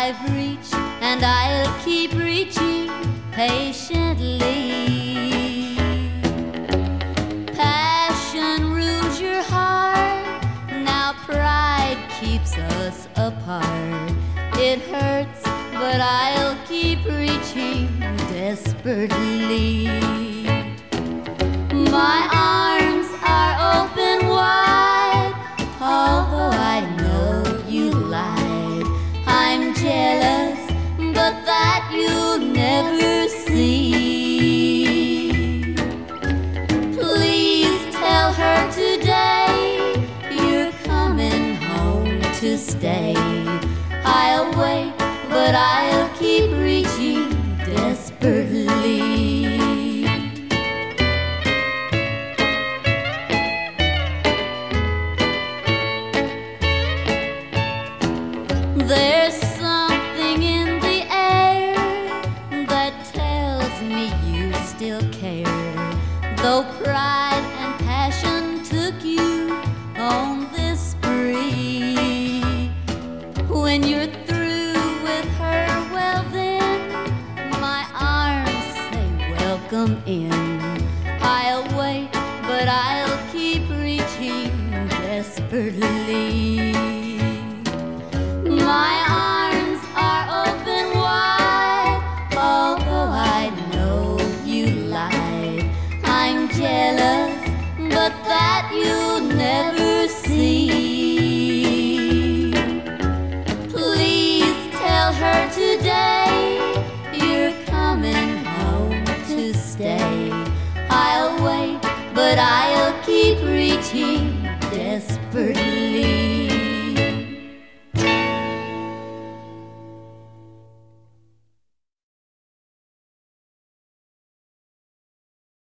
I've reached and I'll keep reaching patiently. Passion rules your heart, now pride keeps us apart. It hurts, but I'll keep reaching desperately. My arms are open wide, although I know you lied. I'm jealous, but that you'll never see. Please tell her today you're coming home to stay. I'll wait, but I'll keep reaching desperately. There's something in the air that tells me you still care, though pride and passion took you on this spree. When you're through with her, well then, my arms say welcome in. I'll wait, but I'll keep reaching desperately.